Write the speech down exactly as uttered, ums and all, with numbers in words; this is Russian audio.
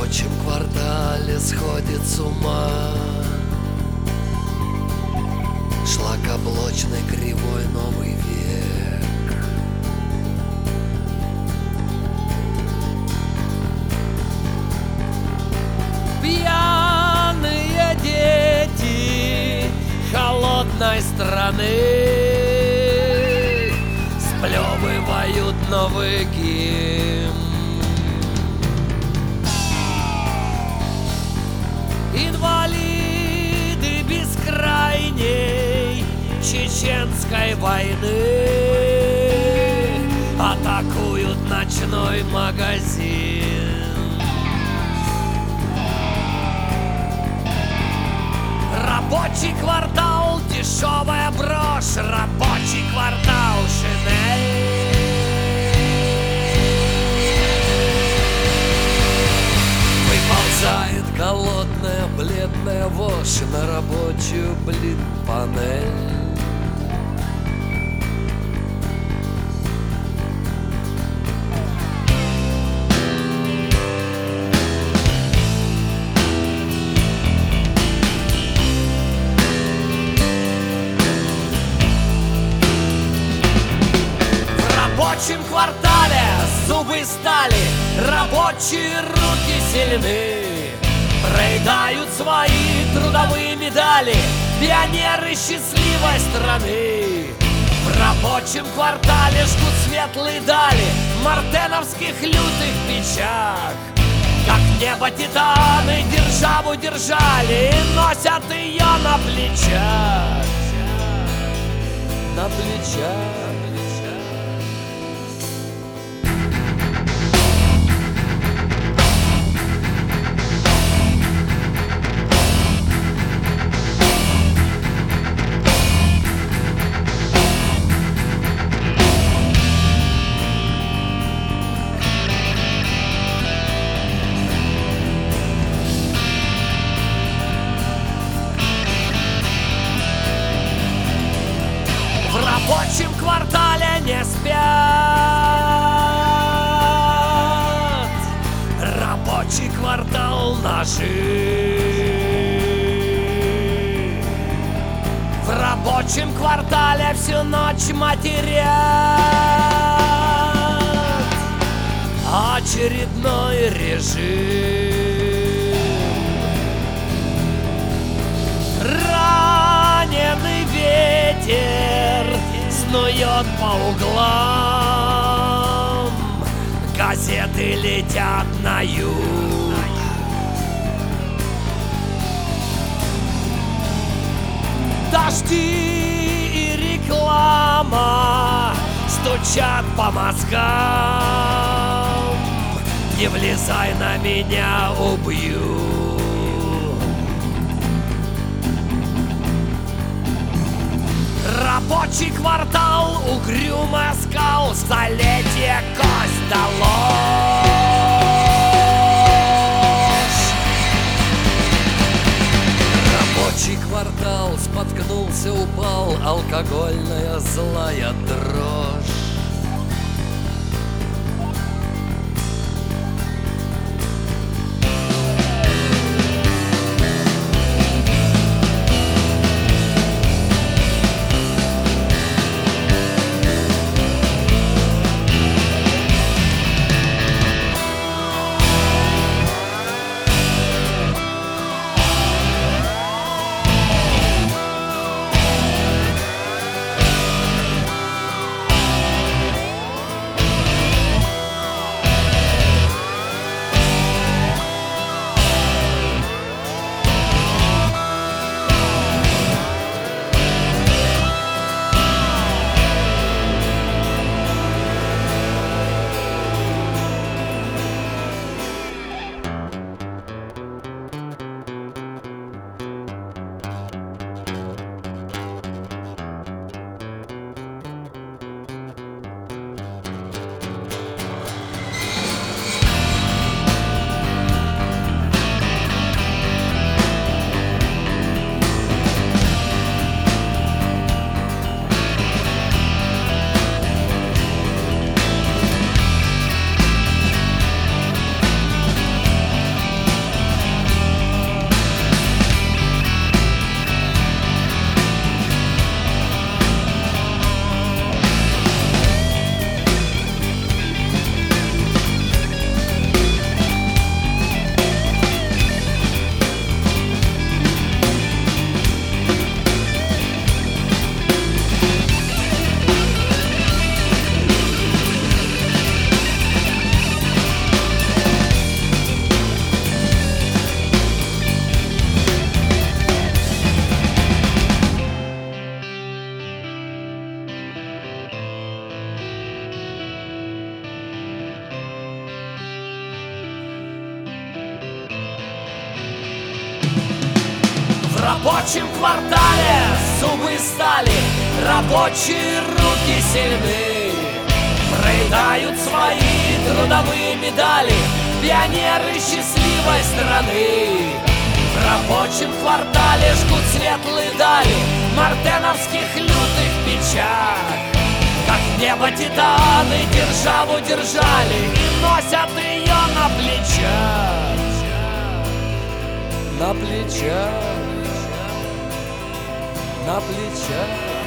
рабочем квартале сходит с ума шлакоблочный кривой новый век. Пьяные дети холодной страны сплевывают новый гимн. Инвалиды бескрайней чеченской войны атакуют ночной магазин. Рабочий квартал, дешевая брошь, рабочий квартал, Шинель. Выползает голодная, бледная вошь на рабочую, блин, панель. В рабочем квартале зубы стали, рабочие руки сильны. Проедают свои трудовые медали пионеры счастливой страны. В рабочем квартале жгут светлые дали в мартеновских лютых печах. Как небо титаны державу держали и носят ее на плечах. На плечах. В рабочем квартале не спят. Рабочий квартал ножи. В рабочем квартале всю ночь матерят. Очередной режим. Раненый ветер снует по углам, газеты летят на юг. Дожди и реклама стучат по мозгам. Не влезай на меня, убью. Рабочий квартал, угрюмый оскал, столетие кость да ложь. Рабочий квартал споткнулся, упал, алкогольная злая дрожь. рабочем квартале зубы стали, рабочие руки сильны, проедают свои трудовые медали пионеры счастливой страны. В рабочем квартале жгут светлые дали мартеновских лютых печах, как небо титаны державу держали и носят ее на плечах. На плечах, на плечах.